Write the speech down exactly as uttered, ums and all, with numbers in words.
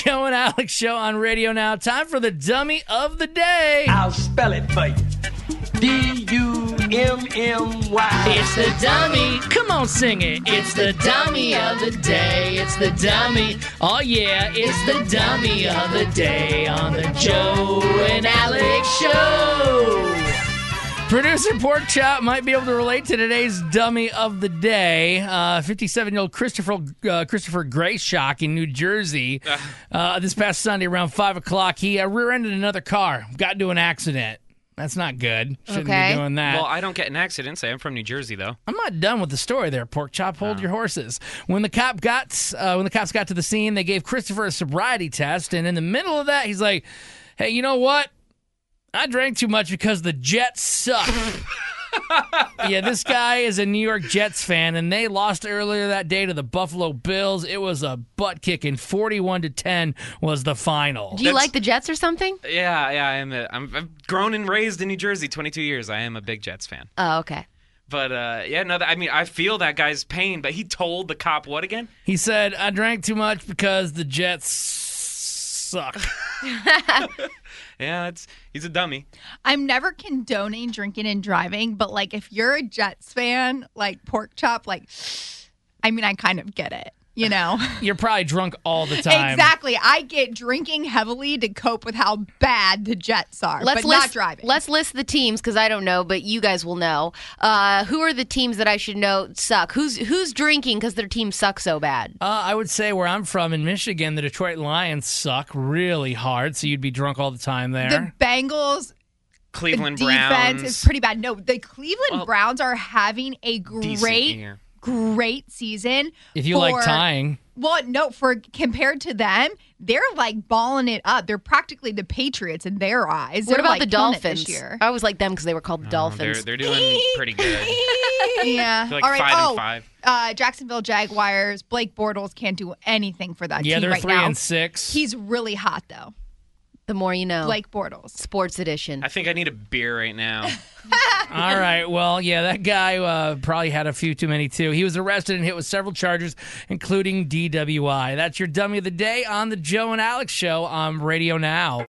Joe and Alex Show on Radio Now. Time for the dummy of the day. I'll spell it for you. D U M M Y. It's the dummy. Come on, sing it. It's the dummy of the day. It's the dummy. Oh, yeah. It's the dummy of the day on the Joe and Alex Show. Producer Pork Chop might be able to relate to today's dummy of the day. Uh, fifty-seven-year-old Christopher uh, Christopher Grayshock in New Jersey. Uh, this past Sunday around five o'clock, he uh, rear-ended another car. Got into an accident. That's not good. Shouldn't Okay. be doing that. Well, I don't get in accidents. I am from New Jersey, though. I'm not done with the story there, Pork Chop. Hold Oh. your horses. When the cop got, uh, when the cops got to the scene, they gave Christopher a sobriety test, and in the middle of that, he's like, "Hey, you know what? I drank too much because the Jets suck." Yeah, this guy is a New York Jets fan, and they lost earlier that day to the Buffalo Bills. It was a butt kicking. forty-one to ten was the final. Do you That's- like the Jets or something? Yeah, yeah, I am. A, I'm, I've grown and raised in New Jersey, twenty-two years. I am a big Jets fan. Oh, okay. But uh, yeah, no, I mean, I feel that guy's pain. But he told the cop what again? He said, "I drank too much because the Jets suck." Yeah, it's he's a dummy. I'm never condoning drinking and driving, but like if you're a Jets fan, like Pork Chop, like I mean, I kind of get it, you know. You're probably drunk all the time. Exactly. I get drinking heavily to cope with how bad the Jets are, Let's but list, not driving. Let's list the teams because I don't know, but you guys will know. Uh, who are the teams that I should know suck? Who's who's drinking because their team sucks so bad? Uh, I would say where I'm from in Michigan, the Detroit Lions suck really hard, so you'd be drunk all the time there. The Bengals Cleveland defense Browns. is pretty bad. No, the Cleveland Well, Browns are having a decent great, year. great season. if you for- like tying. Well, no, for compared to them, they're like balling it up. They're practically the Patriots in their eyes. What They're, about like, the killing it Dolphins? this year? I always like them because they were called the Oh, Dolphins. They're, they're doing pretty good. Yeah. They're like All right. five oh, and five. Uh, Jacksonville Jaguars. Blake Bortles can't do anything for that Yeah, team they're right three now. and six. He's really hot though. The more you know. Blake Bortles. Sports Edition. I think I need a beer right now. All right. Well, yeah, that guy uh, probably had a few too many, too. He was arrested and hit with several charges, including D W I. That's your dummy of the day on the Joe and Alex Show on Radio Now.